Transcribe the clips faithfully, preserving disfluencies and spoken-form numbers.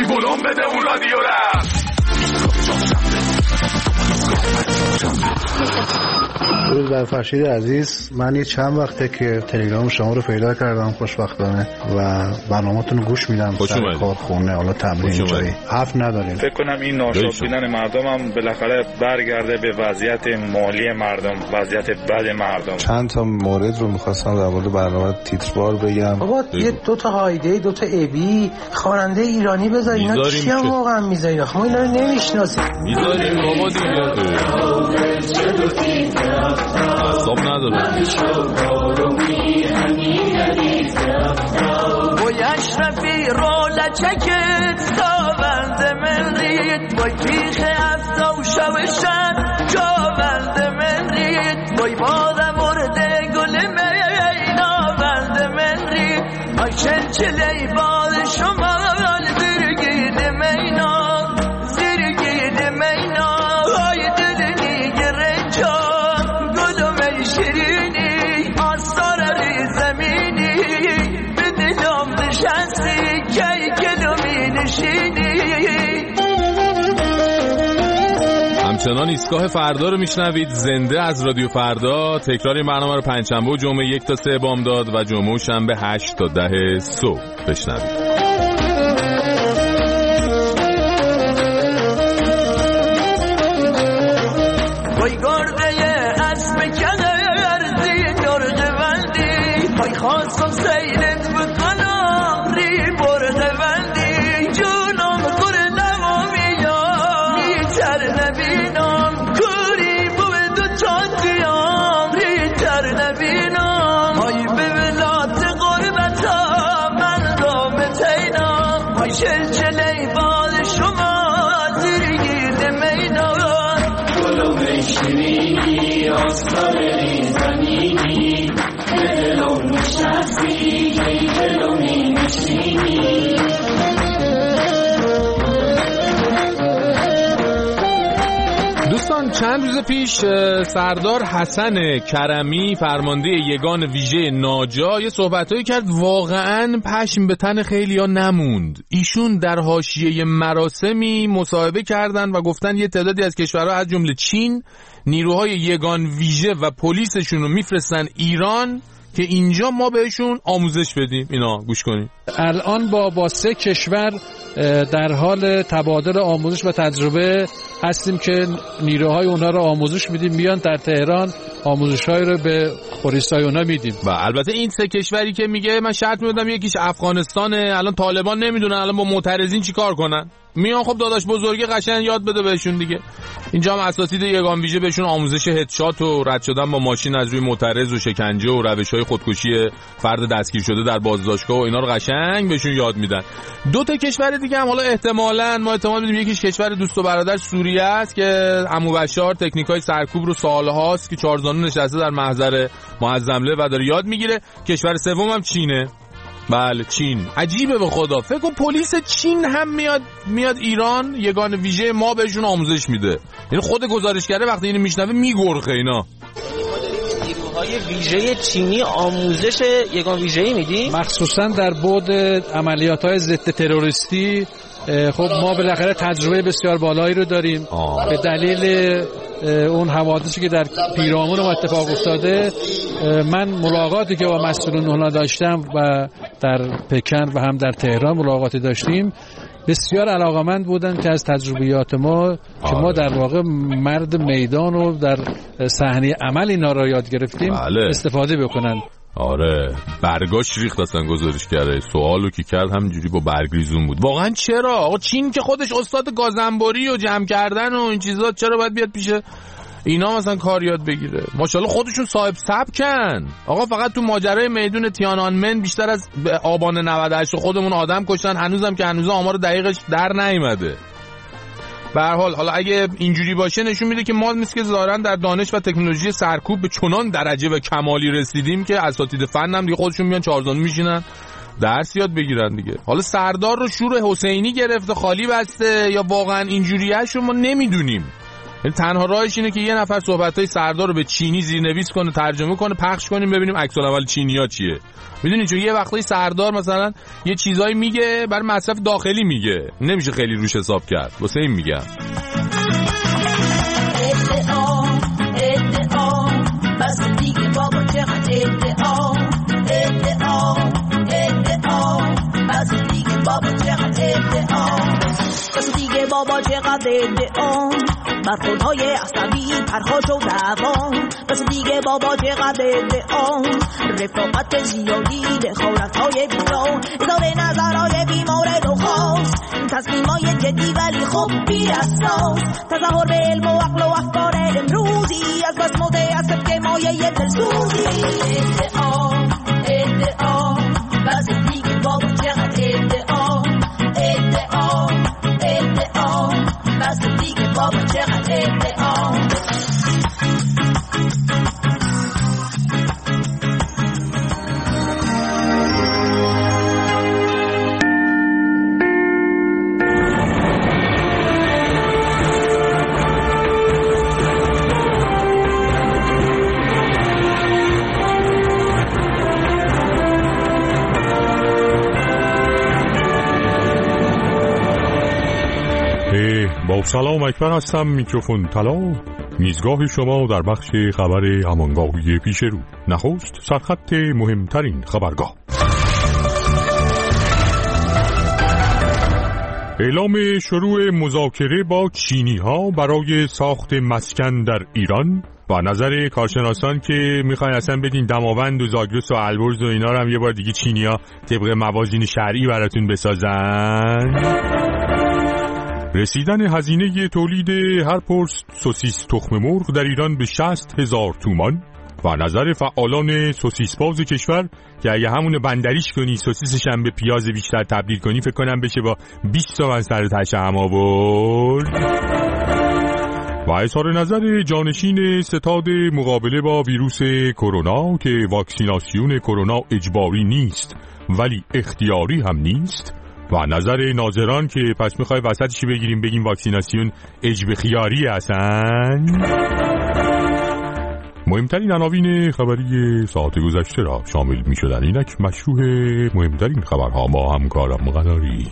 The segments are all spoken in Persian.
بولون بده اون رادیو را. درود بر فرشید عزیز. من یه چند وقته که تلگرام شما رو پیدا کردم خوشبختانه و برنامه‌تون رو گوش میدم سر کارخونه حالا تمرین جایی حرف نداریم. فکر کنم این ناشاد بودن مردم هم بالاخره برگرده به وضعیت مالی مردم، وضعیت بد مردم. چند تا مورد رو می‌خواستم در مورد برنامه تیتروار بگم. بابا یه دو تا هایده، دو تا ابی، خواننده ایرانی بذارین. اینا چیا واقعا میذارین؟ ما اینا رو نمیشناسیم. میذارین بابا دیگه. حساب نداره. و اشرفی رو لچکت ساوند من رید وای پیخ افتا و شوشن جاوند من رید وای بادم مرده گل میناوند من رید وای چلچلی باد شما زرگید مینا زرگید مینا وای دلنی گرنجا گلوم شیرینی آستار ری زمینی به دلم نشستی کی کلومی نشینی. همچنان ایستگاه فردا رو میشنوید، زنده از رادیو فردا. تکرار این برنامه رو پنجشنبه و جمعه یک تا سه بامداد و جمعه و شنبه هشت تا ده صبح بشنوید. وای گرده اسب کردی درد وندی وای خواستم سیرت بکنم ری برد وندی جونم کردم و میام میتر نبینم کوری بود دو چاندیام ریتر نبینم وای به ولات قربتا من دام تینم وای چلچلی باد شما زرگید مینام شیرینی آستاری زمینی دلم نشستی کی دلم نشینی. دوستان چند روز پیش سردار حسن کرمی فرمانده یگان ویژه ناجا یه صحبتایی کرد واقعاً پشم به تن خیلیا نموند. ایشون در حاشیه مراسمی مصاحبه کردن و گفتن یه تعدادی از کشورها از جمله چین نیروهای یگان ویژه و پلیسشون رو میفرستن ایران که اینجا ما بهشون آموزش بدیم. اینا گوش کنید. الان با با سه کشور در حال تبادل آموزش و تجربه هستیم که نیروهای اونها رو آموزش میدیم، میان در تهران آموزش‌های رو به پلیسای اونها میدیم. و البته این سه کشوری که میگه من شرط میدم یکیش افغانستانه. الان طالبان نمیدونن الان با معترضین چیکار کنن، میان خب داداش بزرگی قشنگ یاد بده بهشون دیگه. اینجا هم اساتید یگان ویژه بهشون آموزش هدشات و رد شدن با ماشین از روی معترض و شکنجه و روش‌های خودکشی فرد دستگیر شده در بازداشتگاه و اینا رو قشنگ بهشون یاد میدن. دو تا کشور دیگه هم حالا احتمالاً ما احتمال میدیم یکیش کشور دوست و برادر سوریه است که عمو بشار تکنیکای سرکوب رو سالهاست که چهارزانو نشسته در محضر معظمله و داره یاد میگیره. کشور سوم هم چینه. بله چین. عجیبه به خدا، فکر کن پلیس چین هم میاد میاد ایران، یگان ویژه ما بهشون آموزش میده. یعنی خود گزارشگره وقتی اینو میشنوه میگرخه. اینا نیروهای ویژه چینی آموزش یگان ویژه‌ای میدی؟ مخصوصا در بعد عملیات‌های ضد تروریستی. خب ما بالاخره تجربه بسیار بالایی رو داریم آه. به دلیل اون حوادثی که در پیرامون ما اتفاق افتاده. من ملاقاتی که با مسئولین اونها داشتم و در پکن و هم در تهران ملاقاتی داشتیم، بسیار علاقمند بودن که از تجربیات ما که ما در واقع مرد میدان و در صحنه عمل اینا را یاد گرفتیم بله. استفاده بکنن. آره برگاش ریخت اصلا گزارش کرده. سوالو که کرد همینجوری با برگریزون بود. واقعا چرا؟ آقا چین که خودش استاد گازنباری و جمع کردن و این چیزا، چرا باید بیاد پیش اینا مثلا کار یاد بگیره؟ ماشاءالله خودشون صاحب سبکن. آقا فقط تو ماجرای میدون تیانانمن بیشتر از آبان نود و هشت خودمون آدم کشتن، هنوزم که هنوز آمار دقیقش در نیومده. به هر حال حالا اگه اینجوری باشه نشون میده که ما مثل که ظاهرا در دانش و تکنولوژی سرکوب به چنان درجه و کمالی رسیدیم که اساتید فن هم دیگه خودشون میان چهارزانو میشینن درس یاد بگیرن دیگه. حالا سردار رو شور حسینی گرفته خالی بسته یا واقعا اینجوریه شو ما نمیدونیم. تنها راهش اینه که یه نفر صحبت‌های سردار رو به چینی زیرنویس کنه، ترجمه کنه، پخش کنیم ببینیم عکس العمل چینی‌ها چیه. میدونی چون یه وقتی سردار مثلا یه چیزایی میگه برای مصرف داخلی میگه، نمیشه خیلی روش حساب کرد. واسه این میگم بابا چقدر ادعا برخوردهای عصبی پرخاش و دوام. بس دیگه بابا چقدر ادعا رفاقت زیادی دخالتهای بیران اظهار نظرهای بیمورد و خاص تصمیمای جدی ولی خب بی اساس تظاهر به علم و عقل و افکار امروزی از بس متاسف که مایه دلسوزی. ادعا ادعا بس دیگه بابا چقدر ادعا ادعا ادعا بس دیگه بابا چقدر ادعا. با سلام اکبر هستم، میکروفون طلا، میزگاه شما در بخش خبر همانگاهی پیش رو. نخست سرخط مهمترین خبرگاه. اعلام شروع مذاکره با چینی ها برای ساخت مسکن در ایران و نظر کارشناسان که میخواین اصلا بدین دماوند و زاگرس و البرز و اینا رو هم یه بار دیگه چینی ها طبق موازین شرعی براتون بسازن. رسیدن هزینه تولید هر پرس سوسیس تخم مرغ در ایران به شصت هزار تومان و نظر فعالان سوسیس باز کشور که اگه همونو بندریش کنی سوسیسش هم به پیاز بیشتر تبدیل کنی فکر کنم بشه با بیست تومن سر تشه هم آورد. و اظهار نظر جانشین ستاد مقابله با ویروس کرونا که واکسیناسیون کرونا اجباری نیست ولی اختیاری هم نیست و نظر ناظران که پس میخوای وسطشی بگیریم بگیم واکسیناسیون اجباری خیاری هستن. مهمترین عناوین خبری ساعت گذشته را شامل میشدن. اینک مشروع مهمترین خبرها با همکارم قناری.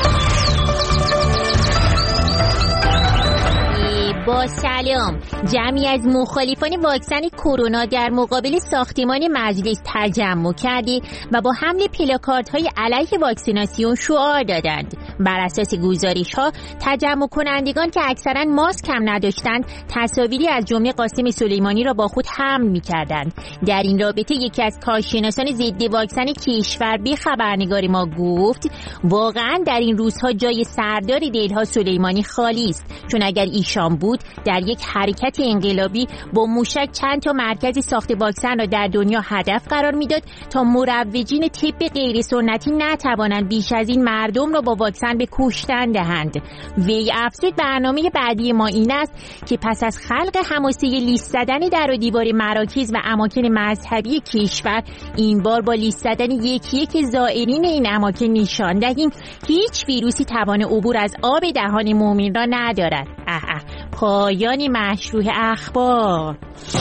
با سلام، جمعی از مخالفان واکسن کرونا در مقابل ساختمان مجلس تجمع کرده و با حمل پلاکاردهای علیه واکسیناسیون شعار دادند. بر اساس گزارش‌ها تجمع کنندگان که اکثرا ماسک هم نداشتند تصاویری از جمله قاسم سلیمانی را با خود حمل می‌کردند. در این رابطه یکی از کارشناسان ضد واکسن کشور به خبرنگار ما گفت واقعا در این روزها جای سردار دلها سلیمانی خالی است، چون اگر ایشان بود در یک حرکت انقلابی با موشک چند تا مرکز ساخت واکسن را در دنیا هدف قرار میداد تا مروجین طب غیر سنتی نتوانند بیش از این مردم را با واکسن به کشتن دهند. وی افزود برنامه بعدی ما این است که پس از خلق حماسه لیست زدن در و دیوار مراکز و اماکن مذهبی کشور این بار با لیست زدن یکی یک زائرین این اماکن نشان دهیم هیچ ویروسی توان عبور از آب دهان مومن را ندارد. اه اه پایان مشروع اخبار.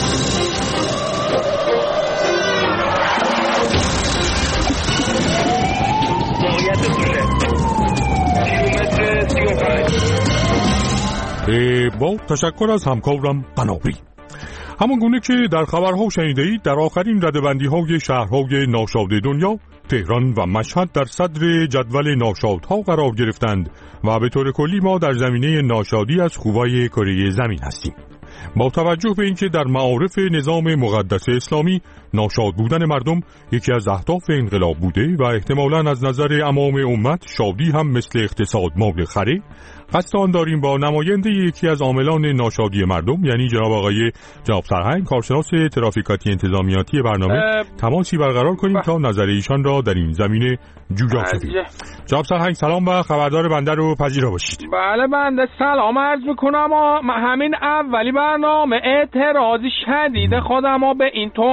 با تشکر از همکارم قناری. همان گونه که در خبرها شنیدید در آخرین ردبندی های شهرهای ناشاد دنیا تهران و مشهد در صدر جدول ناشادها قرار گرفتند و به طور کلی ما در زمینه ناشادی از خوبای کره زمین هستیم. با توجه به اینکه در معارف نظام مقدس اسلامی ناشاد بودن مردم یکی از اهداف انقلاب بوده و احتمالاً از نظر عوام امت شادی هم مثل اقتصاد مال خره، قصد آن داریم با نماینده یکی از عاملان ناشادی مردم یعنی جناب آقای جناب سرهنگ کارشناس ترافیکاتی انتظامیاتی برنامه تماسی برقرار کنیم تا نظر ایشان را در این زمینه جویا شویم. جناب سرهنگ سلام و خبردار بنده رو پذیرا باشید. بله بنده سلام عرض میکنم. همین اولی برنامه اعتراضی شدید خودم به این تهمتی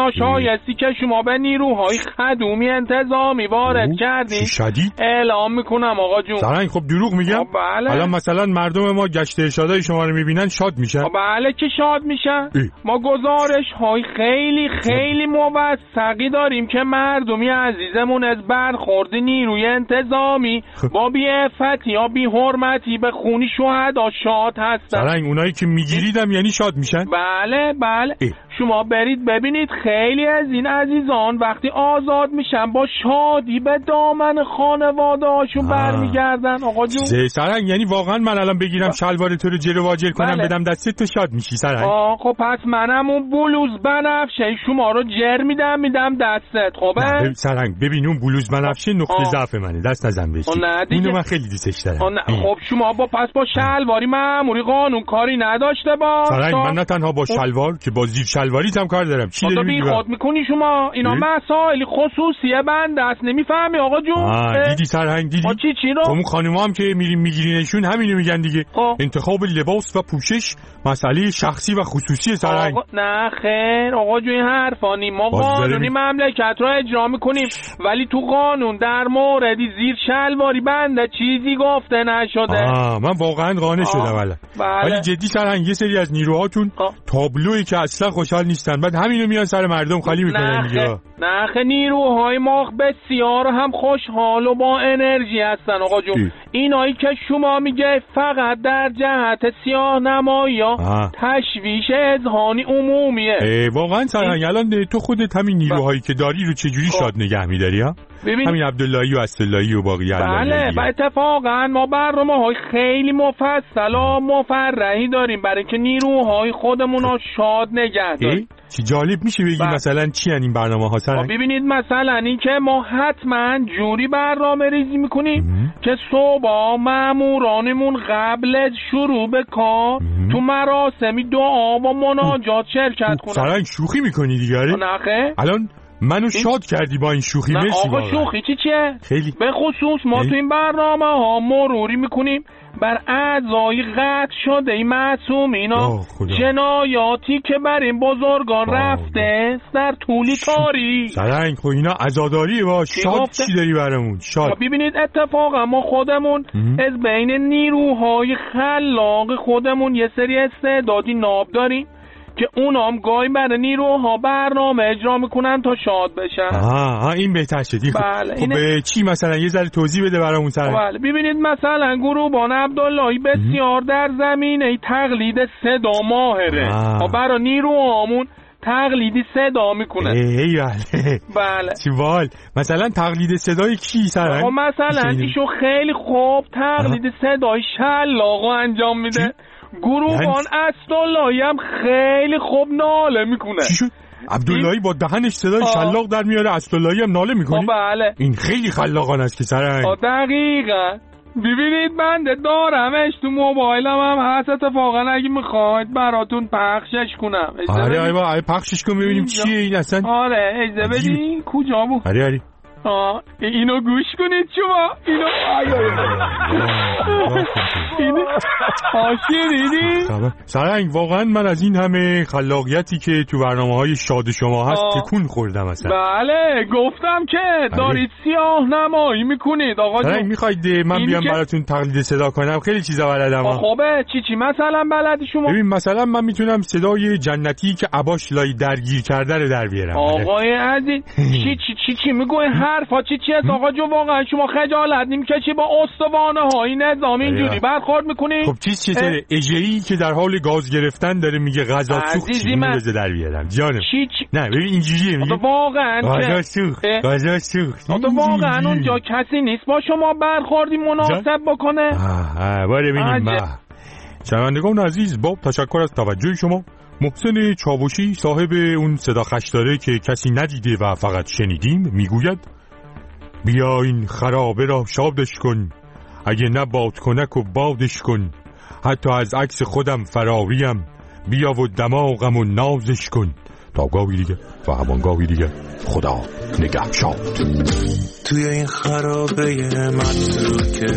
ناشایستی که شما به نیروهای خدومی انتظامی وارد کردین شدید اعلام میکنم آقا جون. سرنگ خب دروغ میگم؟ بله. الان مثلا مردم ما گشت ارشادای شما رو میبینن شاد میشن؟ بله که شاد میشن. ای. ما گزارش های خیلی خیلی موثقی داریم که مردمی عزیزمون از برخورد نیروی انتظامی با بی‌عفتی یا بی‌حرمتی به خون شهدا شاد هستن. سرنگ اونایی که میگیریدم یعنی شاد میشن؟ بله بله. ای. شما برید ببینید خیلی از این عزیزان وقتی آزاد میشن با شادی به دامن خانواده هاشون برمیگردن آقا جون. سرنگ یعنی واقعا من الان بگیرم شلوار تو رو جلو واجر کنم بله. بدم دستت تو شاد میشی سرنگ؟ آه خب پس منم اون بلوز بنفشه شما رو جر میدم میدم دستت. خب سرنگ ببین اون بلوز بنفشه نقطه ضعف منه دست نزن بهش. اونو من خیلی دوستش دارم. خب شما با پس با شلواری ماموری قانون کاری نداشته باش. سرنگ من نه تنها با شلوار که با زیر شلواریت هم کار دارم. چی داری میگی؟ خود میکنی شما اینا مسائل خصوصیه بنده است نمیفهمی آقا جون. آه دیدی سرهنگ دیدی؟ چی چی رو؟ اون خانوما هم که میریم میگیرینشون همینو میگن دیگه. آه. انتخاب لباس و پوشش مسئله شخصی و خصوصی سرهنگ. نه خیر آقا جون حرفانی ما قانونی مملکت رو اجرا میکنیم ولی تو قانون در موردی زیر شلواری بنده چیزی گفته نشده. آه من واقعا قانع شدم الان. بله. ولی جدی سرهنگ یه سری از نیروهاتون تابلویی که اصلا خوشحال نیستن بعد همینو میان سر مردم خالی میکنن دیگه. نه خ نیروهای ما بسیار هم خوشحال و با انرژی هستن آقا جون. اینایی که شما میگه فقط در جهت سیاه نمایی یا تشویش اذهانی عمومیه. واقعا سرهنگ الان تو خودت همین نیروهایی که داری رو چجوری شاد نگه میداری ها؟ ببین همین عبداللهی و اسداللهی و باقی بله و اتفاقا ما برنامه‌های خیلی مفصل و مفرحی داریم برای که نیروهای خودمون رو شاد نگه داریم. چی جالب میشه بگی مثلا چی ان این برنامه‌ها سرنگ؟ ببینید مثلا این که ما حتما جوری برنامه ریزی میکنیم که صبح مامورانمون قبل از شروع به کار تو مراسمی دعا و مناجات شرکت کنن. سرنگ شوخی میکنی دیگه؟ نه الان منو شاد کردی با این شوخی. مرسی. آقا شوخی چی چیه؟ خیلی. به خصوص ما ای؟ تو این برنامه ها مروری میکنیم بر اعضای قطع شده این معصومینا جنایاتی که بر این بزرگان رفته در طول تاریخ. سرنگ خب اینا عزاداریه با شاد چی داری برامون؟ شاد. ببینید اتفاقا ما خودمون ام. از بین نیروهای خلاق خودمون یه سری استعدادی ناب داریم که اونام گاهی برای نیروها برنامه اجرا میکنن تا شاد بشن. آها این بهتر شدی. بله. خب اینه... چی مثلا یه ذره توضیح بده برامون سرنگ. بله ببینید مثلا گروهبان عبداللهی بسیار در زمینه تقلید صدا ماهره. برای نیروهامون تقلیدی صدا میکنه. ای بله. بله. چی وال مثلا تقلید صدای کی سرنگ؟ خب مثلا ایشو خیلی خوب تقلید صدای شلاقو انجام میده. گروهبان اسداللهی هم خیلی خوب ناله میکنه. چی شد؟ عبداللهی با دهنش صدای شلاق در میاره اسداللهی هم ناله میکنه؟ بله. این خیلی خلاقانه است که سرنگ. دقیقاً. ببینید من دارمش تو موبایلم هم هست اتفاقا اگه میخواید براتون پخشش کنم. آره آره پخشش کن ببینیم چیه این اصلا. آره اجازه بدین کجا بود؟ آره آره آه اینو گوش کنید شما اینو اینو آشیریدی سرنگ واقعا من از این همه خلاقیتی که تو برنامه‌های شاد شما هست تکون خوردم اصلا. بله گفتم که دارید سیاه نمایی میکنید آقا جون. سرنگ میخواید من بیام براتون تقلید صدا کنم؟ خیلی چیزا بلدم. خوبه چی چی مثلا بلدی شما؟ ببین مثلا من میتونم صدای جنتی که عباش لای درگیر کرده رو در بیارم. آقای عزیز چی چی چی چی میگوی حرفا چی چی است آقا جون؟ واقعا شما خجالت نمیکشی با استوانه های نظامی اینجوری برخورد میکنی؟ خب چیز چطوره؟ اژه‌ای که در حال گاز گرفتن داره میگه غذا سوخت چی میرزه در بیارم جانم. چی چی؟ نه ببین اینجوریه میگه واقعا غذا سوخت غذا سوخت. تو واقعا اونجا کسی نیست با شما برخوردی مناسب بکنه؟ آه باره ببینیم ما. شنوندگان عزیز با تشکر از توجه شما محسن چاوشی صاحب اون صدا خشداره که کسی ندیده و فقط شنیدیم میگوید بیا این خرابه را شادش کن اگه نه باد کنک و بادش کن حتی از عکس خودم فراریم بیا و دماغم و نازش کن تا گاهی دیگه و همانگاهی دیگه خدا نگهشاد. توی این خرابه متروکه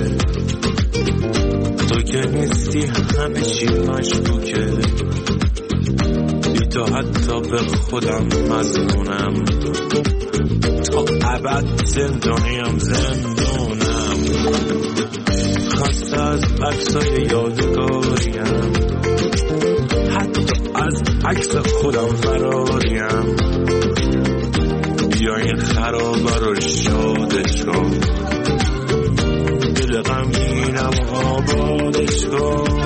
تو که نیستی همه چی مشکوکه بی حتی حتی به خودم مظنونم، تا ابد زندانیم زندونم. خسته از عکسای یادگاریم، حتی از عکس خودم فراریم. بیا این خرابه رو شادش کن، دل غمگینم آبادش کن.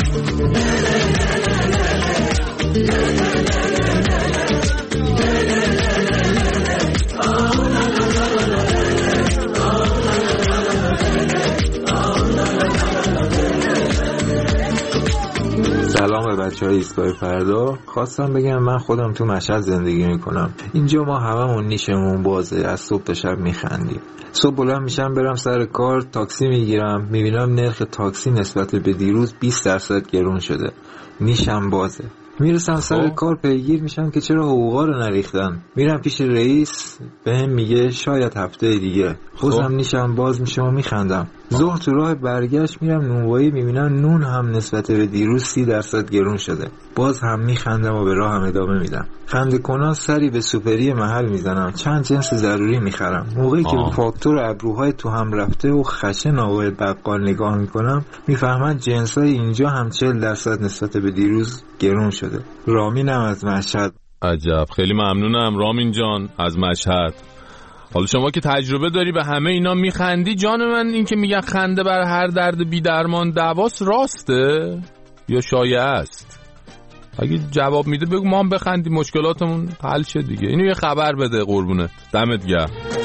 سلام به بچه های ایستگاه فردا. خواستم بگم من خودم تو مشهد زندگی میکنم. اینجا ما هممون نیشمون بازه، از صبح تا شب میخندیم. صبح بلند میشم برم سر کار، تاکسی میگیرم، میبینم نرخ تاکسی نسبت به دیروز بیست درصد گرون شده. نیشم بازه. میرسم سر کار پیگیر میشم که چرا حقوقا رو نریختن. میرم پیش رئیس، بهم میگه شاید هفته دیگه. خودم نیشم باز میشه و میخندم. ظهر تو راه برگشت میرم نونوایی، میبینم نون هم نسبت به دیروز سی درصد گرون شده. باز هم میخندم و به راه هم ادامه میدم. خنده کنان سری به سوپری محل میزنم، چند جنس ضروری میخرم. موقعی که فاکتور ابروهای تو هم رفته و خشن آقای بقال نگاه میکنم، میفهمم جنسای اینجا هم چهل درصد نسبت به دیروز گرون شده. رامینم از مشهد. عجب، خیلی ممنونم رامین جان از مشهد. حالا شما که تجربه داری به همه اینا میخندی، جان من این که میگن خنده بر هر درد بی درمان دواست، راسته یا شایعه است؟ اگه جواب میده بگو ما هم بخندیم مشکلاتمون حل شه دیگه. اینو یه خبر بده قربونه. دمت گرم.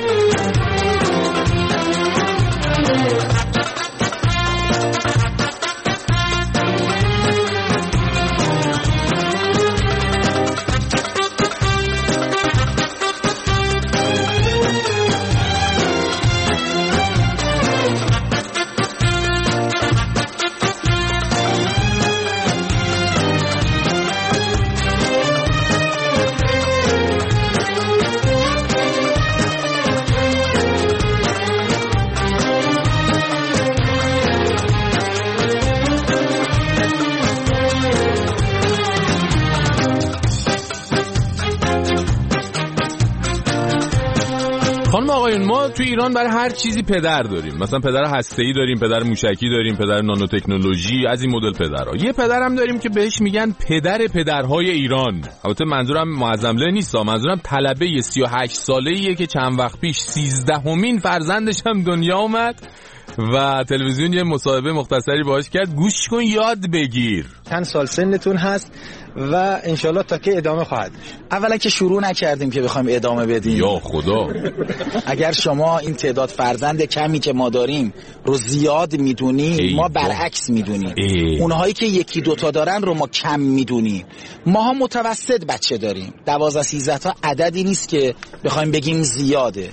خانم آقایون، ما تو ایران برای هر چیزی پدر داریم. مثلا پدر هسته‌ای داریم، پدر موشکی داریم، پدر نانو تکنولوژی، از این مدل پدرها. یه پدر هم داریم که بهش میگن پدر پدرهای ایران. البته منظورم معظمله نیست، منظورم طلبه سی و هشت ساله‌ایه که چند وقت پیش سیزدهمین فرزندش هم دنیا اومد و تلویزیون یه مصاحبه مختصری باهاش کرد. گوش کن یاد بگیر. چند سال سنتون هست و انشالله تا که ادامه خواهد. اولا که شروع نکردیم که بخوایم ادامه بدیم. یا خدا. اگر شما این تعداد فرزند کمی که ما داریم رو زیاد میدونیم، ما برعکس میدونیم. اونهایی که یکی دوتا دارن رو ما کم میدونیم. ما ها متوسط بچه داریم. دوازده سیزده تا عددی نیست که بخوایم بگیم زیاده.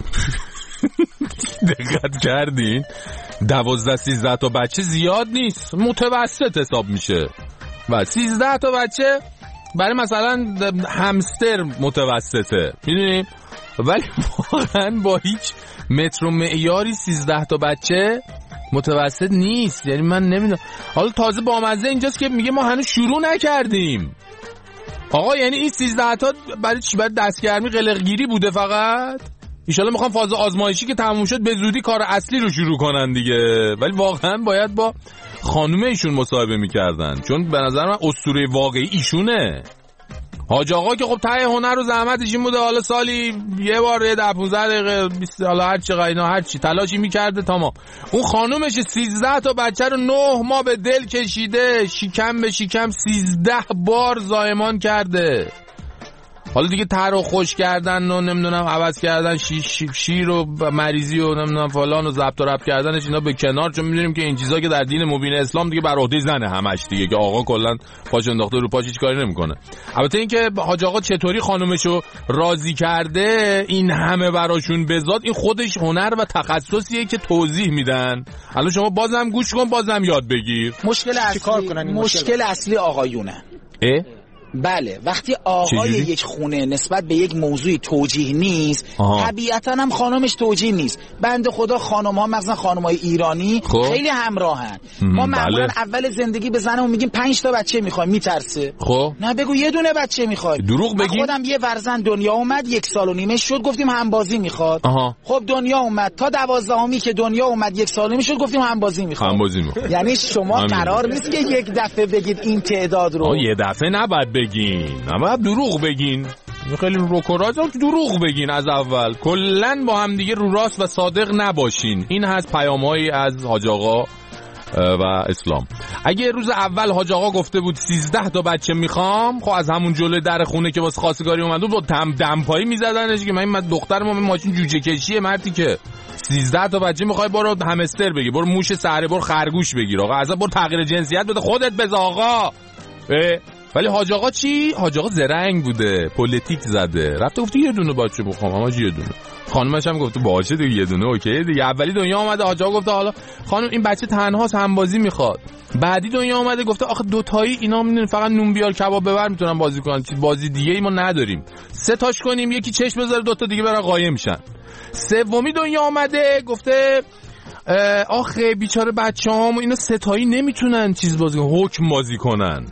دقت کردین؟ دوازده سیزده تا بچه زیاد نیست، متوسط حساب میشه. و سیزده تا بچه برای مثلا همستر متوسطه، میدونیم؟ ولی واقعا با هیچ متر و معیاری سیزده تا بچه متوسط نیست. یعنی من نمیدونم. حالا تازه بامزه اینجاست که میگه ما هنوز شروع نکردیم. آقا یعنی این سیزده تا برای چی؟ برای دستگرمی قلقگیری بوده فقط؟ ایشالا میخوام فاز آزمایشی که تموم شد به زودی کار اصلی رو شروع کنن دیگه. ولی واقعا باید با خانومه ایشون مصاحبه میکردن، چون به نظر من اسطوره واقعی ایشونه. حاج آقا که خب ته هنر و زحمتش این بوده، حالا سالی یه بار یه ده پانزده دقیقه بیست حالا هر چقدر اینا هر چی تلاشی میکرده تا ما. اون خانومش سیزده تا بچه رو نه ماه به دل کشیده، شکم به شکم سیزده بار زایمان کرده. حالا دیگه تر و خوش کردن و نمیدونم عوض کردن شیر, شیر و مریضی و نمیدونم فلان و ضبط و ربط کردنش اینا به کنار، چون میدونیم که این چیزا که در دین مبین اسلام دیگه بر عهده زنه همش دیگه، که آقا کلا پاش انداخته رو پاش هیچ کاری نمیکنه. البته اینکه حاج آقا چطوری خانومشو راضی کرده این همه براشون بذات، این خودش هنر و تخصصیه که توضیح میدن. الان شما بازم گوش کن، بازم یاد بگیر. مشکل اصلی مشکل اصلی آقایونه. اه بله وقتی آقای یک خونه نسبت به یک موضوعی توجیه نیست طبیعتا هم خانمش توجیه نیست. بنده خدا خانم ها مثلا خانم های ایرانی خب. خیلی همراهن. ما معمولا بله. اول زندگی به زنمون میگیم پنج تا بچه میخوایم میترسه. خب نه بگو یه دونه بچه میخوای. دروغ بگی. خودم یه فرزند دنیا اومد یک سال و نیمه شد گفتیم همبازی میخواد. آها. خب دنیا اومد تا دوازدهمی که دنیا اومد یک سال و نیمه شد گفتیم همبازی میخواد. همبازی میخواد. یعنی شما قرار نیست که یک دفعه بگید این تعداد رو. یه دفعه نباید بگین. نباید دروغ بگین. خیلی روکراج دروغ بگین از اول. کلا با هم دیگه رو راست و صادق نباشین. این هست پیام‌هایی از حاج آقا و اسلام. اگه روز اول حاج آقا گفته بود سیزده تا بچه میخوام، خب از همون جلوی در خونه که واسه خواستگاری اومد بود با دم دمپایی میزدنش که من من دخترم من ماشین جوجه کشیه مردی که سیزده تا بچه میخوای برو همستر بگی، برو موش سره، برو خرگوش بگیر آقا، اصلا برو تغییر جنسیت بده خودت بز آقا. ولی حاج آقا چی؟ حاج آقا زرنگ بوده، پلیتیک زده، رفته گفته یه دونه بچه بخوام، اما یه دونه. خانمش هم گفته باشه دیگه یه دونه اوکی دیگه. اولی دنیا اومده حاج آقا گفته حالا خانم این بچه تنهاست همبازی میخواد. بعدی دنیا اومده گفته آخه دو تایی اینا میدونن فقط نون بیار کباب ببر میتونن بازی کنن، بازی دیگه ای ما نداریم. سه تاش کنیم یکی چشم بذاره دو تا دیگه برن قایم میشن. سومی دنیا اومده گفته آخه بیچاره بچه‌هام اینا ستایی نمیتونن چیز بازی کنن، حکم بازی کنن.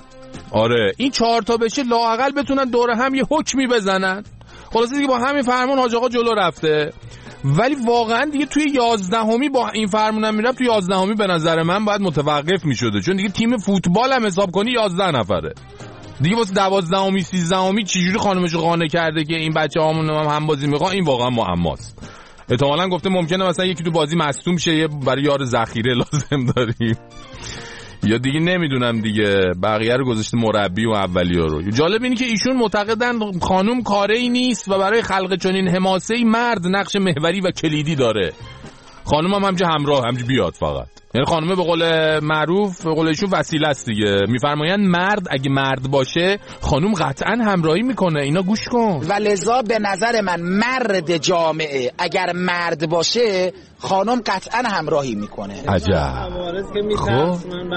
آره این چهار تا بشه لااقل بتونن دوره هم یه حکمی بزنن. خلاصه دیگه با همین فرمون حاج آقا جلو رفته. ولی واقعا دیگه توی یازدهمی با این فرمونم میرفت، توی یازدهمی به نظر من باید متوقف میشده، چون دیگه تیم فوتبال هم حساب کنی یازده نفره دیگه. واسه دوازدهمی سیزدهمی چجوری خانمشو قانع کرده که این بچه‌هامون هم هم بازی میخوان، این واقعا معماست. احتمالاً گفته ممکنه مثلا یکی تو بازی مصدوم شه، یه برای یار ذخیره لازم داریم یا دیگه نمیدونم دیگه بقیه رو گذاشته مربی و اولیه رو. جالب اینه که ایشون معتقدن خانم کاری نیست و برای خلق چنین حماسه‌ای مرد نقش محوری و کلیدی داره. خانم هم همچه همراه همچه بیاد فقط. یعنی خانمه به قول معروف به قول ایشون وسیله است دیگه. میفرمایند مرد اگه مرد باشه خانم قطعا همراهی میکنه. اینا گوش کن. و لذا به نظر من مرد جامعه اگر مرد باشه خانم قطعا همراهی میکنه. عجب. خب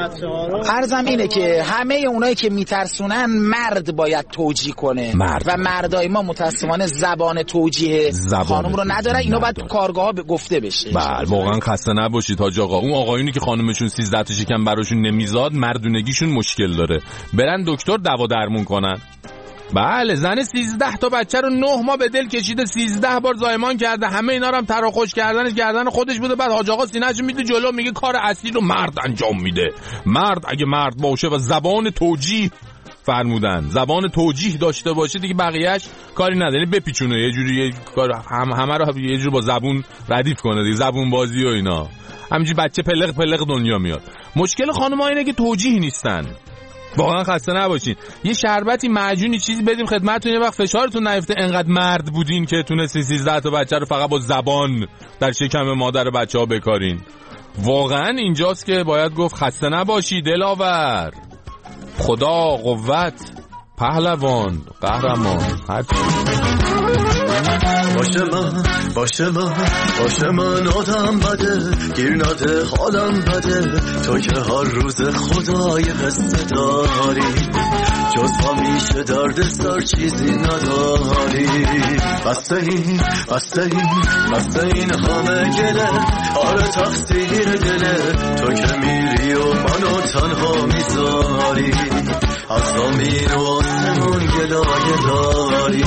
عرضم اینه که همه اونایی که میترسونن مرد باید توجیه کنه مرد. و مردای ما متاسفانه زبان توجیه زبان خانم رو ندارن. اینو باید تو کارگاه ها گفته بشه. بله واقعا خسته نباشید حاج آقا. اون آقایونی که خانمشون سیزده تا شکم براشون نمیزاد مردونگیشون مشکل داره، برن دکتر دوا درمون کنن. بله زن سیزده تا بچه رو نه ماه به دل کشیده، سیزده بار زایمان کرده، همه اینا رو هم تراخوش کردنش گردن خودش بوده. بعد حاج آقا سینه‌اش میده جلو میگه کار اصلی رو مرد انجام میده. مرد اگه مرد باشه و زبان توجیه فرمودن زبان توجیه داشته باشه دیگه بقیه‌اش کاری نداره، یعنی بپیچونه یه جوری یه کار هم همه رو یه جوری با زبون ردیف کنه دیگه، زبون بازی و اینا. همینجوری بچه پلق پلق دنیا میاد. مشکل خانم‌ها اینه که توجیه نیستن. واقعا خسته نباشین. یه شربتی معجونی چیزی بدیم خدمتتون، یه وقت فشارتون نیفته انقدر مرد بودین که تونستین سیزده تا بچه رو فقط با زبان در شکم مادر بچه‌ها بکارین. واقعا اینجاست که باید گفت خسته نباشی دلاور، خدا قوت، پهلوان، قهرمان. باشه من باشه من باشه من آدم بده، گیر نده حالم بده، تو که هر روز خدای قصه داری، جز همیشه درد سر چیزی نداری. بسته این بسته این بسته این همه گله، آره تقصیر دله، تو که میری و منو تنها میذاری، از زمین و آسمون گلایه داری.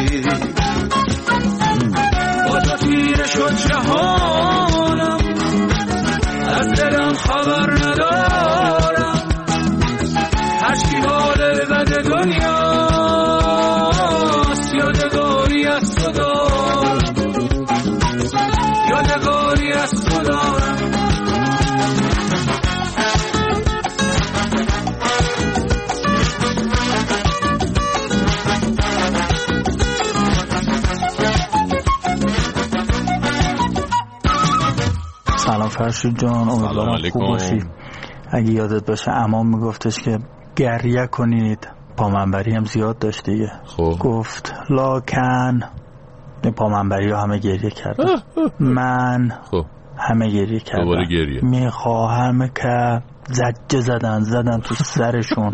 با تو تیره شد جهانم، از دلم خبر ندارم، هشکی حال بد دنیاست، یادگاری از تو دارم، یادگاری از تو دارم. سلام فرشید جان، امیدوارم خوب باشی. اگه یادت باشه عمام میگفتش که گریه کنید، پامنبری هم زیاد داشت دیگه. خوب. گفت لاکن پامنبری ها همه گریه کردن، من خوب. همه گریه کردن، گریه. میخواهم که زجه زدن زدن تو سرشون.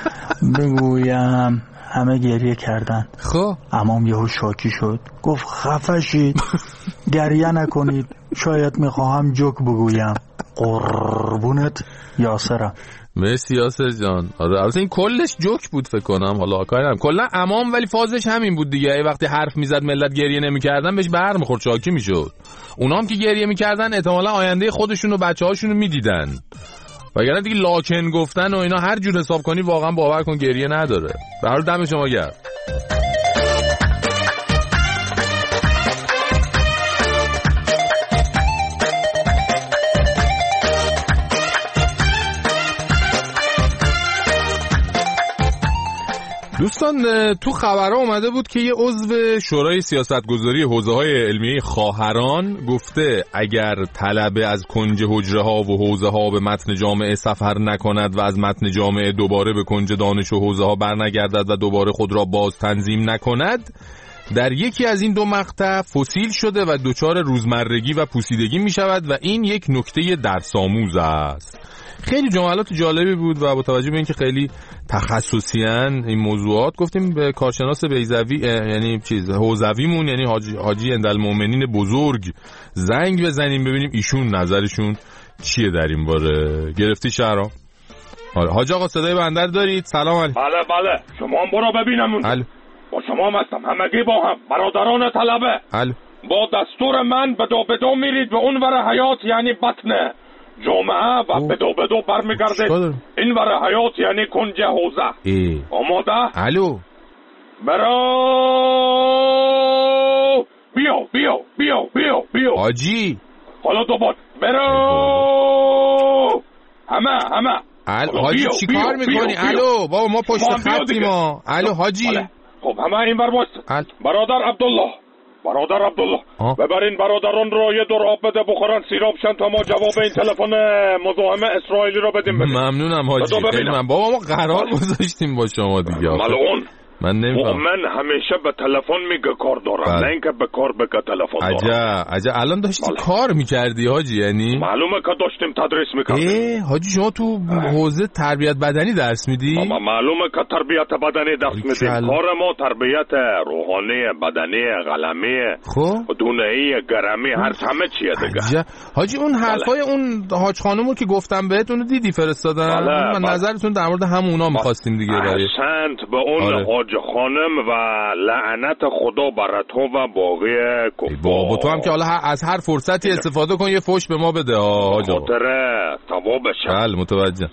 بگویم همه گریه کردن. خب عمام یهو شاکی شد، گفت خفه شید، گریه نکنید، شاید میخواهم جوک بگویم. قربونت یاسرم. مرسی یاسر جان. آره البته این کلش جوک بود فکر کنم، حالا کاری نمی‌کنم. کلا عمام ولی فازش همین بود دیگه، ای وقتی حرف میزد ملت گریه نمی‌کردن بهش برمیخورد، شاکی میشد. اونام که گریه می‌کردن احتمالاً آینده خودشون و بچه‌هاشون رو می‌دیدن، وگرنه دیگه لاکن گفتن و اینا هر جور حساب کنی واقعا باور کن گریه نداره. به هر حال دم شما گرم. دوستان تو خبرها اومده بود که یه عضو شورای سیاستگذاری حوزه‌های علمیه خواهران گفته اگر طلبه از کنج حجره‌ها و حوزه‌ها به متن جامعه سفر نکند و از متن جامعه دوباره به کنج دانش و حوزه‌ها برنگردد و دوباره خود را باز تنظیم نکند، در یکی از این دو مقطع فسیل شده و دچار روزمرگی و پوسیدگی می شود و این یک نکته درس‌آموز است. خیلی جملات جالبی بود و با توجه به اینکه خیلی تخصصیان این موضوعات گفتیم به کارشناس بیضوی یعنی چیز حوزویمون یعنی حاجی حاجی اندالمومنین بزرگ زنگ بزنیم ببینیم ایشون نظرشون چیه در این باره. گرفتی شهرام؟ آره حاج آقا صدای بنده دارید؟ سلام علیکم. بله بله شما هم برو ببینم اون. بله. با شما هم هستم، همگی با هم برادران طلبه. بله. با دستور من به دو به دو میرید به اون ور حیات یعنی بطن جامعه و به دو به دو برمیگردید این ور حیات یعنی کنج حوزه. آماده؟ الو برو بیا بیا بیا بیا بیا حاجی حالا دوبار برو همه همه الو حاجی چی کار میکنی؟ الو بابا ما پشت خطی ما. الو حاجی خب همه این بر باست. برادر عبدالله برادر عبدالله آه. ببرین برادران رو یه دور آب بده بخورن سیراب شن تا ما جواب این تلفن مزاحم اسرائیلی رو بدیم. ممنونم حاجی خیلی من بابا ما قرار گذاشتیم با شما دیگه. ملعون من نمیفهم. من همیشه به تلفن میگه کار دارم نه اینکه به کار بگه تلفن دارم. عجب عجب الان داشتی بله. کار میکردی حاجی؟ یعنی معلومه که داشتیم تدریس میکردیم. حاجی شما تو حوزه تربیت بدنی درس میدی؟ اما معلومه که تربیت بدنی درس میدیم. کار ما تربیت روحانی بدنی قلمی خب دونه‌ای گرمی هر همه چیه دیگه. حاجی اون حرفای بله. اون حاج خانومو که گفتم بهتون رو دیدی فرستادن؟ بله. من بله. نظرتون در مورد همونا می‌خواستیم دیگه. برای احسنت به اون آره. خانم و لعنت خدا بر تو و باقی کفار. بابا تو هم که حالا از هر فرصتی استفاده کن یه فوش به ما بده آج آقا. خاطر ثوابش. بله متوجه.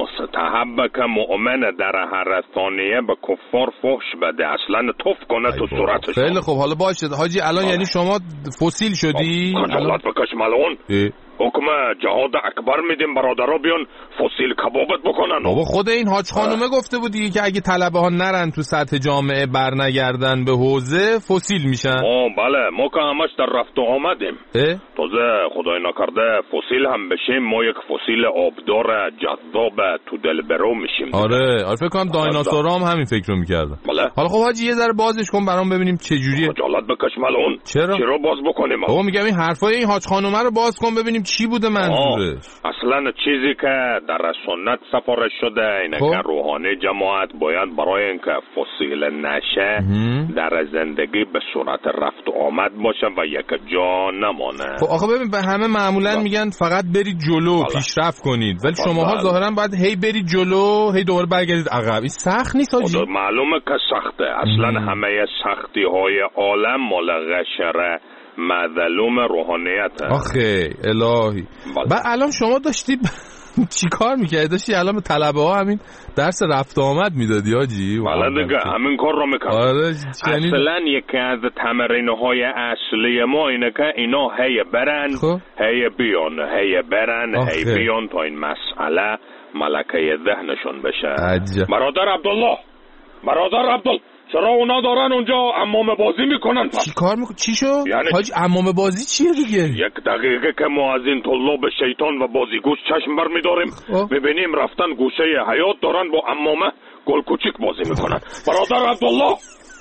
مستحب که مؤمن در هر ثانیه به کفار فوش بده اصلا توف کنه تو صورتش. خیلی خب حالا باشه حاجی الان یعنی شما فسیل شدی؟ خجالت بکش ملعون. حکم جهاد اکبر میدیم برادرها بیان فسیل کبابت بکنن. بابا خود این حاج خانومه گفته بودی که اگه طلبه ها نرن تو سطح جامعه برنگردن به حوزه فسیل میشن. آه بله ما که همش در رفت و آمدیم. تازه خدای نکرده فسیل هم بشیم ما یک فسیل آبدار جذاب تو دلبرو میشیم. آره آره فکر کنم دایناسورا هم همین فکر رو میکردن. بله. حالا خب حاجی یه ذره بازش کن برام ببینیم چه جوریه. خجالت بکش ملعون. چرا؟ چرا باز بکنیم؟ بابا میگم این حرفای این حاج خانومه رو باز کن ببینیم چی بوده منظورش. اصلا چیزی که در سنت سفارش شده اینه که روحانی جماعت باید برای اینکه فسیل نشه در زندگی به صورت رفت و آمد باشه و یک جا نمانه. خب آخه ببین به همه معمولا میگن فقط برید جلو بله. پیشرفت کنید ولی شماها ظاهرا باید هی برید جلو هی دوباره برگردید عقب. این سخت نیست حاجی؟ معلومه که سخته. اصلا هم. همه سختی های عالم مال قشر مظلوم روحانیت. آخه الهی بعد الان شما داشتی چی کار میکردی؟ داشتی الان به طلبه ها همین درس رفت آمد میدادی حاجی؟ بله دیگه همین کار رو میکنم. آره اصلا یکی از تمرین های اصلی ما اینه که اینا هی برن خب؟ هی بیان هی برن آخه. هی بیان تا این مسئله ملکه ذهنشون بشه. عجب. برادر عبدالله برادر عبدالله چرا اونا دارن اونجا عمام بازی میکنن؟ چی کار میکنن؟ چی شو؟ یعنی حاج عمام بازی چیه دیگه؟ یک دقیقه که ما از این طلاب شیطان و بازیگوش چشم بر میداریم میبینیم رفتن گوشه حیات دارن با عمامه گل کوچیک بازی میکنن. برادر عبدالله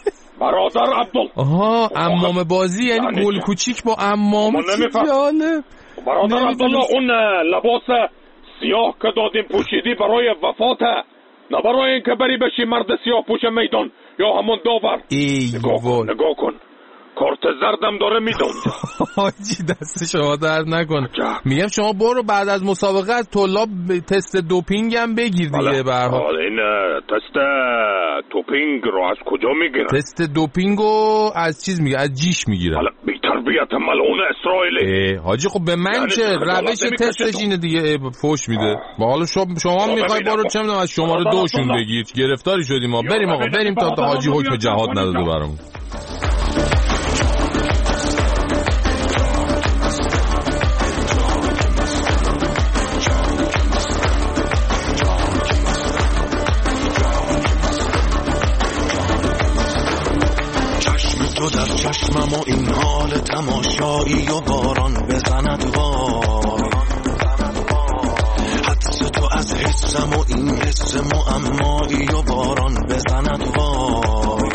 برادر عبدالله آها عمام بازی یعنی یعنی گل کوچیک با عمام. چی جالب. برادر عبدالله اون لباس سیاه که دادیم پوشیدی برای وفاته، نه برای اینکه بری بشی مرد سیاه پوش میدان یا همون داور. نگاه کن نگاه کن کارت زردم داره میدون. حاجی دست شما درد نکنه. میگم شما برو بعد از مسابقه از طلاب تست دوپینگ هم بگیر دیگه. به هر حال این تست دوپینگ رو از کجا میگیرن؟ تست دوپینگو از چیز میگه، از جیش میگیرن. حالا بی تربیت ملعون اسرائیلی. حاجی خب به من چه؟ روش تستش اینه دیگه، فوش میده. با حالا شما میخوای برو چه میدونم از شماره دوشون بگیر. گرفتاری شدیم ما. بریم آقا بریم تا حاجی حکم جهاد نداده برامون. تو در چشمم و این حال تماشایی و باران بزند وای، حدس تو از حسم و این حس معمایی و باران بزند وای.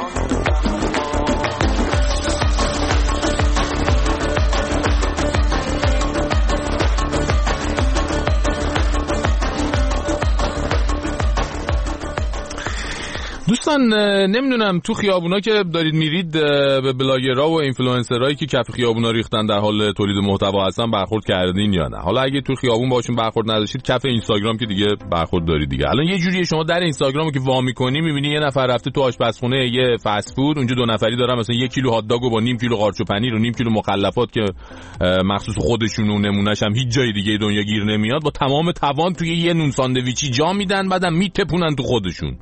دوستان نمیدونم تو خیابونا که دارید میرید به بلاگرها و اینفلوئنسرایی که کف خیابونا ریختن در حال تولید محتوا هستن برخورد کردین یا نه؟ حالا اگه تو خیابون باشون برخورد نداشتید کف اینستاگرام که دیگه برخورد دارید دیگه. الان یه جوریه شما در اینستاگرامو که وا می‌کنی می‌بینی یه نفر رفته تو آشپزخونه یه فست فود، اونجا دو نفری دارن مثلا یک کیلو هات داگو با نیم کیلو قارچ و پنیر و نیم کیلو مخلفات که مخصوص خودشون و نمونه‌ش هم هیچ جای دیگه دنیا گیر نمیاد، با تمام توان توی یه نون ساندویچی جا میدن بعدم میتپونن تو خودشون.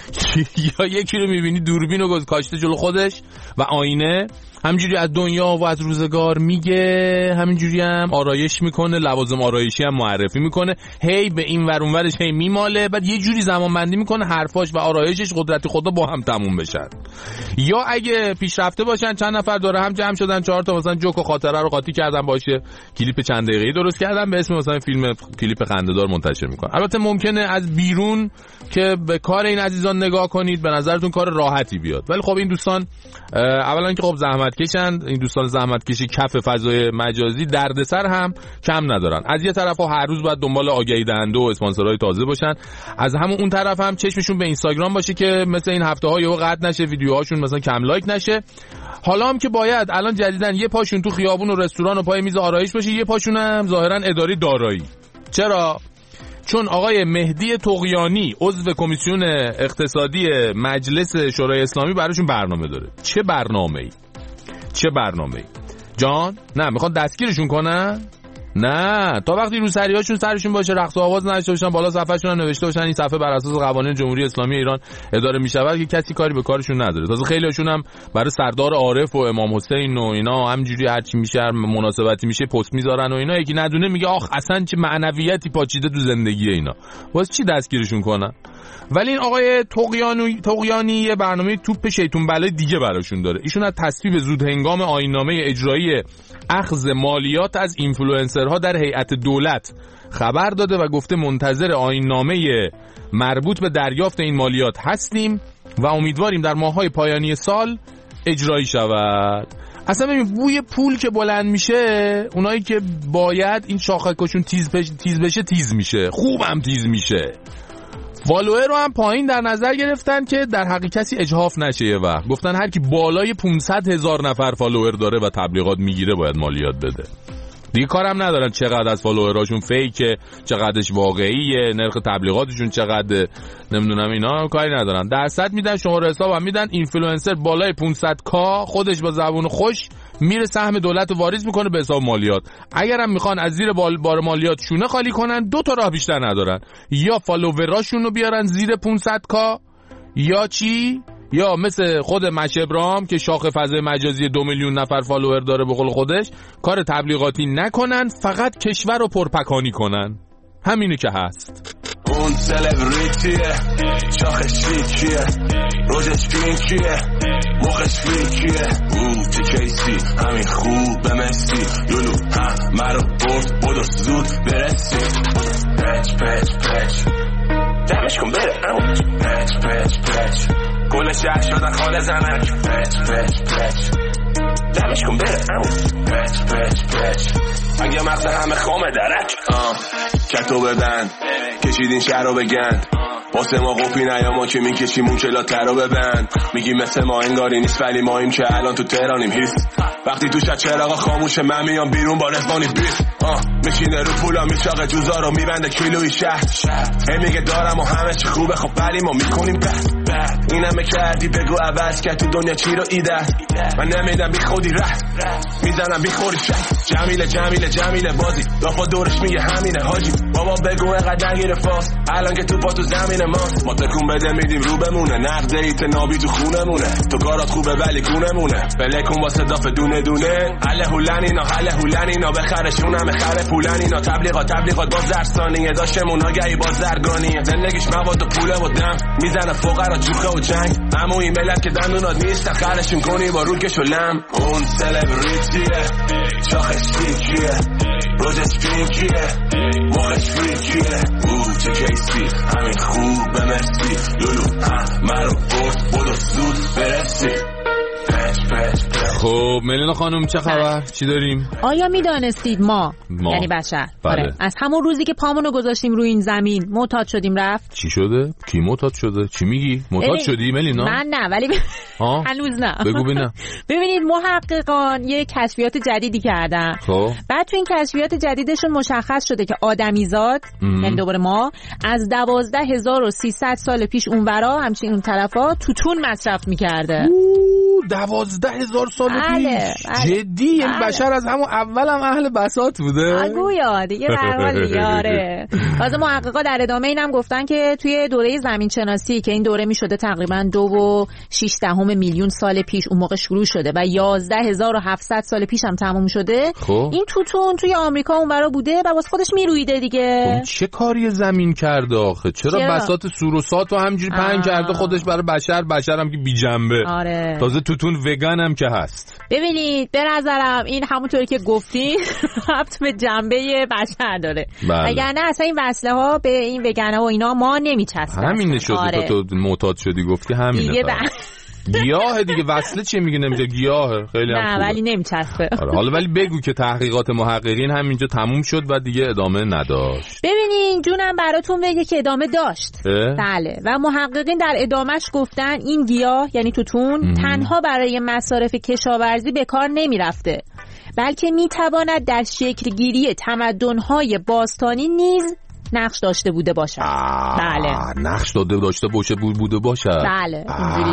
یا یک کیلو میبینی دوربینو گذاشته کاشته جلو خودش و آینه، همینجوری از دنیا و از روزگار میگه، همینجوری هم آرایش میکنه، لوازم آرایشی هم معرفی میکنه، هی به این ور اون ورش هی میماله، بعد یه جوری زمان بندی میکنه حرفاش و آرایشش قدرت خدا با هم تموم بشن. یا اگه پیشرفته باشن چند نفر دوره هم جمع شدن چهار تا مثلا جوک و خاطره رو قاطی کردن باشه، کلیپ چند دقیقه‌ای درست کردن به اسم مثلا فیلم کلیپ خنده‌دار منتشر میکنن. البته ممکنه از بیرون که به کار این عزیزان نگاه کنید به نظرتون کار راحتی بیاد، ولی خب این دوستان اولا که خب زحمت کشن، این دوستان زحمت کشی کف فضای مجازی دردسر هم کم ندارن. از یه طرف ها هر روز باید دنبال آگهی دهنده و اسپانسرهای تازه باشن، از همون اون طرف هم چشمشون به اینستاگرام باشه که مثل این هفته ها یهو قطع نشه، ویدیوهاشون مثلا کم لایک نشه. حالا هم که باید الان جدیدن یه پاشون تو خیابون و رستوران و پای میز آرایش باشه، یه پاشون هم ظاهرا اداره دارایی. چرا؟ چون آقای مهدی طغیانی عضو کمیسیون اقتصادی مجلس شورای اسلامی براشون برنامه داره. چه برنامه‌ای؟ چه برنامه‌ای؟ جان؟ نه میخوان دستگیرشون کنن؟ نه، تا وقتی روسریاشون سرشون باشه، رقص و آواز نشته باشن، بالا صفحه‌شون هم نوشته باشن این صفحه بر اساس قوانین جمهوری اسلامی ایران اداره میشود که کسی کاری به کارشون نداره. تازه خیلی‌هاشون هم برای سردار عارف و امام حسین و اینا همینجوری هر چی میشه مناسبتی میشه پست میذارن و اینا، یکی ندونه میگه آخ اصلا چه معنویتی پاچیده تو زندگی اینا، واسه چی دستگیرشون کنن؟ ولی این آقای طغیانی طغیانی یه برنامه توپ شیطون بلای دیگه براشون داره. ایشون از تصویب زود هنگام آیین‌نامه اجرایی اخذ مالیات از اینفلوئنسرها در هیئت دولت خبر داده و گفته منتظر آیین‌نامه مربوط به دریافت این مالیات هستیم و امیدواریم در ماه‌های پایانی سال اجرایی شود. اصلا ببین بوی پول که بلند میشه، اونایی که باید این شاخکشون تیز بشه تیز بشه تیز میشه، خوبم تیز میشه. فالوور رو هم پایین در نظر گرفتن که در حقیقت کسی اجحاف نشه. یه وقت گفتن هر کی بالای پانصد هزار نفر فالوور داره و تبلیغات میگیره باید مالیات بده. دیگه کارم ندارن چقدر از فالووراشون فیکه، چقدرش واقعیه، نرخ تبلیغاتشون چقدر، نمیدونم اینا کاری ندارن. درصد میدن، شماره حساب هم میدن. اینفلوئنسر بالای پانصد کا خودش با زبون خوش میره سهم دولت رو واریز میکنه به حساب مالیات. اگرم میخوان از زیر بار مالیات شونه خالی کنن، دو تا راه بیشتر ندارن، یا فالووراشون رو بیارن زیر پانصد کا، یا چی؟ یا مثل خود مش ابراهام که شاخ فضای مجازی دو میلیون نفر فالوور داره به قول خودش، کار تبلیغاتی نکنن، فقط کشور رو پرپکانی کنن. همینه که هست. اون سلبریتیه، شاخش فیکیه، روزش پینکیه، مخش فیکیه، او تو کیسی همین خوب به مسی، لولو همه رو برد بودو زود برسی. پچ پچ پچ دمش کن بره اوت. پچ پچ پچ کل شهر شدن خاله زنک. پچ پچ پچ دمش کن بره پچ پچ پچ اگه مغز همه خامه درک کتو ببند کشیدین شهر رو بگن واسه ما قفی نیا ما که میکشیم اون کلاتر رو ببند میگیم مثل ما انگاری نیست ولی ماییم که الان تو تهرانیم هیست وقتی تو شد چراغا خاموشه من میام بیرون با رزبانی بیست میشینه رو پولا میچاقه جوزا رو میبنده کیلوی شهر هی میگه دارم و همه چی خوبه خب ولی ما میکنیم بد این همه کردی بگو عوض که تو دنیا چی رو ایده من نمیدم بی خودی رد میزنم بی خوری شد جمیله جمیله جمیله بازی دافا دورش میگه همینه حاجی بابا بگو اقدر نگیره فاس الان که تو پا تو زمین ماست ما تکون بده میدیم رو بمونه نقده ایت نابی تو خونه مونه تو کارات خوبه ولی گونه مونه بلکون واسه دافه دونه دونه حله هولن اینا حله هولن اینا بخرشون همه خره پولن اینا تبلیغات تبلیغات باز درسانیه داشتمون آگهی باز زرگانیه زندگیش مواد و پوله و دم میزنه فقرا جوخه و جنگ اما این ملت که دندونات نیست خرشون کنی با روکش و لم اون سلبریتیه شاخش فیکیه روزش فیکیه موقعش فیکیه او چه کیسی همین خوب مرسی لولو همه رو برد بود و زود برسی خب ملینا خانم چه خبر؟ چی داریم؟ آیا میدانستید ما, ما. یعنی بشر بله. آره. از همون روزی که پامونو گذاشتیم روی این زمین معتاد شدیم رفت؟ چی شده؟ کی معتاد شده؟ چی میگی؟ معتاد شدی ملینا؟ من نه ولی ب... هنوز نه. بگو ببینم. ببینید محققان یه کشفیات جدیدی کردن. خب بعد تو این کشفیات جدیدشون مشخص شده که آدمیزاد یعنی دوباره ما از دوازده هزار و سیصد سال پیش اونورا همچین اون طرفا توتون مصرف می‌کرده. دوازده هزار سال پیش جدی یعنی بشر از همون اول هم اهل بساط بوده گویا دیگه در حال دیاره. واسه محققا در ادامه اینم گفتن که توی دوره زمین شناسی که این دوره میشده تقریبا دو و شش دهم میلیون سال پیش اون موقع شروع شده و یازده هزار و هفتصد سال پیش هم تموم شده خب. این توتون توی آمریکا اونورا بوده و واسه خودش میرویده دیگه. خب چه کاری زمین کرده آخه؟ چرا, چرا؟ بساط سوروسات رو همینجوری پهن کرده خودش برای بشر بشر هم که بی جنبه. آره. تازه توتون وگان هم که هست. ببینید به نظرم این همونطوری که گفتین ربط به جنبه بشر داره. بله. اگر نه اصلا این وصله ها به این وگنه و اینا ما نمیچسبه. همین شده. آره. تو معتاد شدی گفتی همینه. دیگه گیاه دیگه وصله چیه میگه نمیگه گیاهه خیلی هم نه ولی نمیچسبه. آره. حالا ولی بگو که تحقیقات محققین همینجا تموم شد و دیگه ادامه نداشت. ببینین جونم براتون بگه که ادامه داشت. بله و محققین در ادامهش گفتن این گیاه یعنی توتون ام. تنها برای مصارف کشاورزی به کار نمیرفته بلکه میتواند در شکل گیری تمدن‌های باستانی نیز نقش داشته بوده باشه. بله نقش داده داشته باشه بود بوده باشه. بله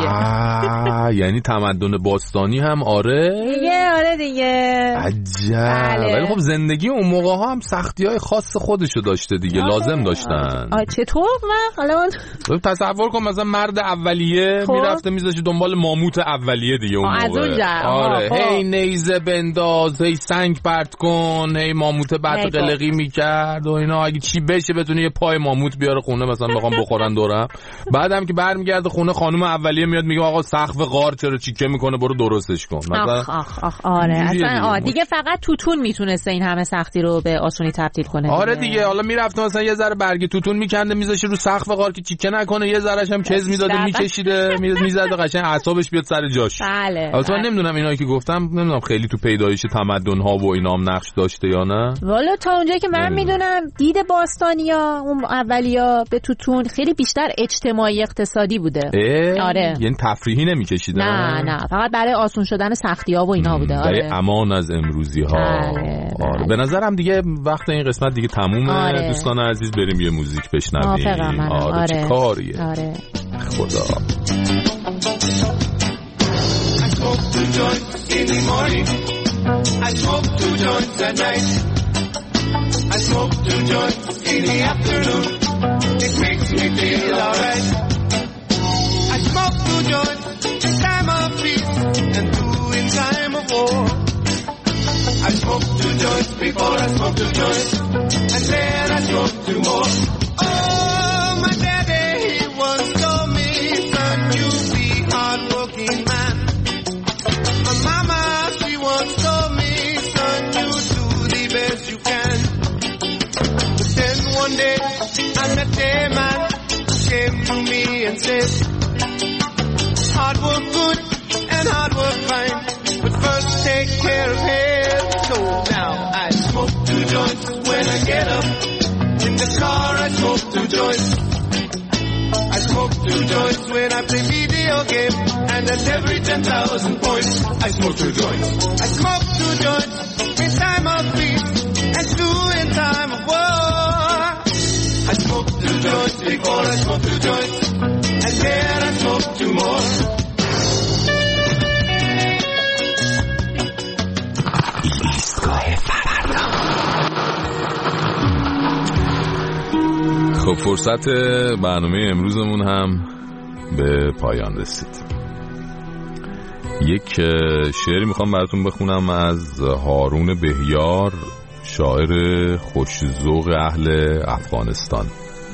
اینجوریه. یعنی تمدن باستانی هم آره دیگه. آره دیگه عجب. بله. ولی خب زندگی اون موقع ها هم سختی های خاص خودشو داشته دیگه. آره. لازم داشتن. آره چطور؟ من حالا تصور کن مثلا مرد اولیه خب. میرفته میذاشه دنبال ماموت اولیه دیگه اون موقع. از اونجا آره خب. هی نیزه بنداز هی سنگ پرت کن هی ماموت بعد قلقی میکرد و اینا اگه چی بشه بتونه یه پای ماموت بیاره خونه مثلا بخوام بخورن دورم. بعدم که برمیگرده خونه خانم اولیه میاد میگه آقا سقف غار چرا چیکه میکنه برو درستش کن مثلا. آخ آخ آخ آره اصلا آ دیگه فقط توتون میتونسته این همه سختی رو به آسونی تبدیل کنه. آره دیگه حالا میرفته مثلا یه ذره برگ توتون میکنده میذاشه رو سقف غار که چیکه نکنه یه ذرهش هم کز میداده میکشیده میزده قشنگ اعصابش بیاد سر جاش. بله البته من نمیدونم اینایی که گفتم نمیدونم خیلی تو پیدایش تمدن ها و اینا هم نقش داشته یا نه. والا تا اونجایی که من میدونم دید باستانیا اون اولیا به توتون خیلی بیشتر اجتماعی اقتصادی بوده. آره یعنی تفریحی نمیکشیدن. نه نه فقط برای آسون شدن سختی ها و اینا بوده. آره برای امان از امروزی ها. بله. آره به نظرم دیگه وقت این قسمت دیگه تمومه. آره. دوستان عزیز بریم یه موزیک بشنویم. آره, آره چه کاریه. آره خدا. I smoke two joints in the morning. I smoke two joints at night. I smoke two joints in the afternoon. It makes me feel alright. I smoke two joints in time of peace and two in time of war. I smoke two joints before I smoke two joints, and then I smoke two more. Oh, my daddy, he once told me, son, you be hard-working man. My mama, she once told me, son, you do the best you can. But then one day, I met a man who came to me and said, hard work good and hard work fine, but first take up. In the car I smoke two joints. I smoke two joints when I play video game. And at every ten thousand points I smoke two joints. I smoke two joints in time of peace and two in time of war. I smoke two joints before I smoke two joints. And then I smoke two more. خب فرصت برنامه امروزمون هم به پایان رسید. یک شعری میخوام براتون بخونم از هارون بهیار، شاعر خوش‌ذوق اهل افغانستان.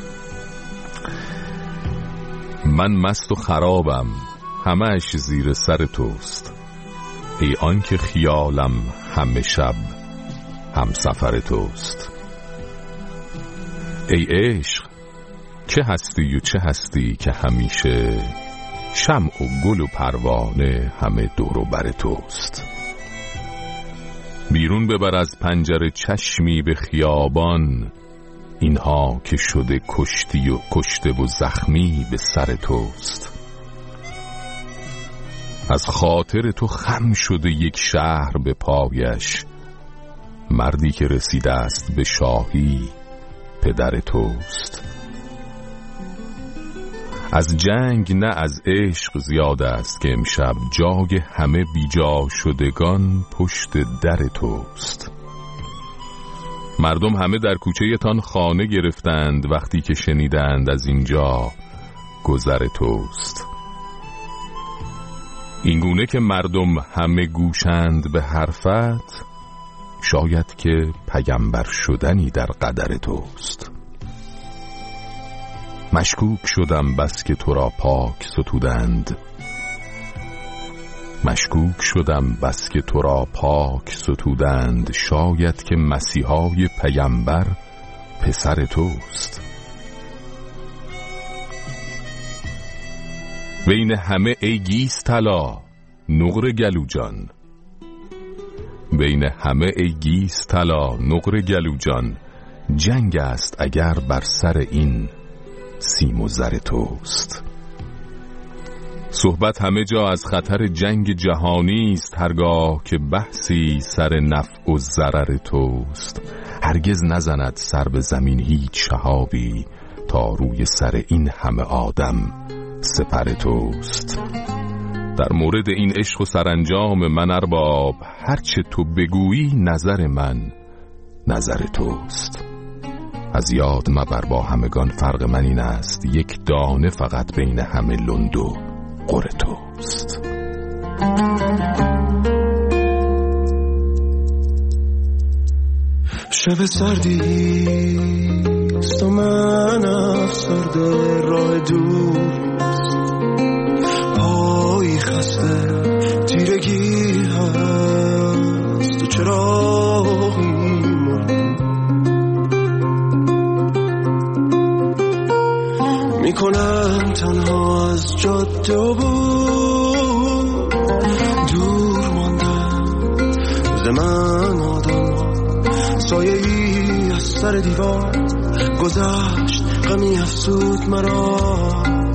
من مست و خرابم، همه‌اش زیر سر توست، ای آن که خیالم همه شب هم سفر توست. ای عشق چه هستی و چه هستی که همیشه شمع و گل و پروانه همه دور و بر توست. بیرون ببر از پنجره چشمی به خیابان، اینها که شده کشتی و کشته و زخمی به سر توست. از خاطر تو خم شده یک شهر به پایش، مردی که رسیده است به شاهی پدر توست. از جنگ نه از عشق زیاد است که امشب جای همه بیجا شدگان پشت در توست. مردم همه در کوچه تان خانه گرفتند وقتی که شنیدند از اینجا گذر توست. اینگونه که مردم همه گوشند به حرفت، شاید که پیامبر شدنی در قدر توست. مشکوک شدم بس که تو را پاک ستودند، مشکوک شدم بس که تو را پاک ستودند، شاید که مسیحای پیامبر پسر توست. بین همه ای گیس طلا نقر گلوجان، بین همه ای گیس طلا نقر گلوجان، جنگ است اگر بر سر این سیم و زر توست. صحبت همه جا از خطر جنگ جهانی است، هرگاه که بحثی سر نفع و ضرر توست. هرگز نزند سر به زمین هیچ شهابی، تا روی سر این همه آدم سپر توست. در مورد این عشق و سرانجام من ارباب، هرچه تو بگویی نظر من نظر توست. از یاد مبر با همگان فرق من این است، یک دانه فقط بین همه لند و قر توست. شب سردیست و من افسرده راه دور، پایی خسته تیرگی هست و چراغی مرد میکنم تنها از جاده و بود دور ماندم ز من آدم، سایه ای از سر دیوار گذشت غمی افسود مرا.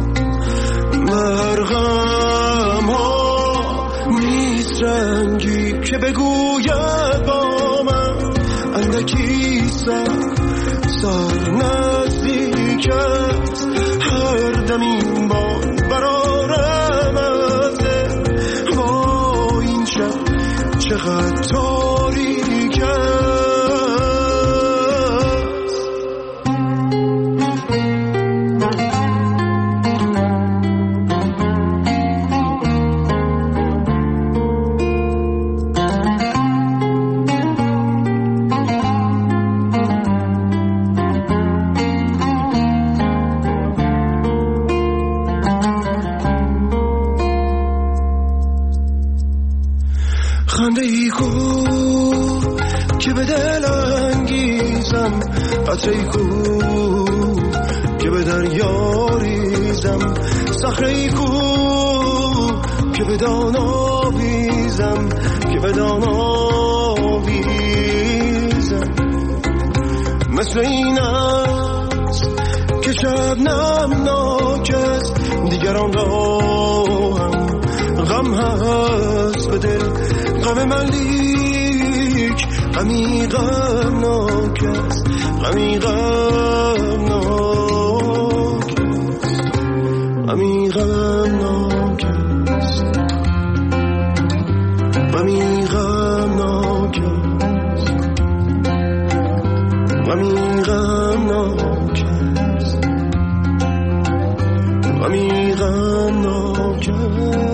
مرغم ها نیست رنگی که بگوید با من، اندکی سر سر نزدیک است، هر دم این بار برارم ازه. با این شب چقدر تاریک است. خنده ای کو که به دل انگیزم، قطره ای کو که به دریا ریزم، صخره ای کو که به دان آویزم، که به دان آویزم. مثل این است که شبنم ناکس دیگران را هم غم هست به دل غم من لیک غمی غم ناکس غمی غم ناکس غمی غم ناکس غمی غم ناکس غمی غم ناکس غمی غم ناکس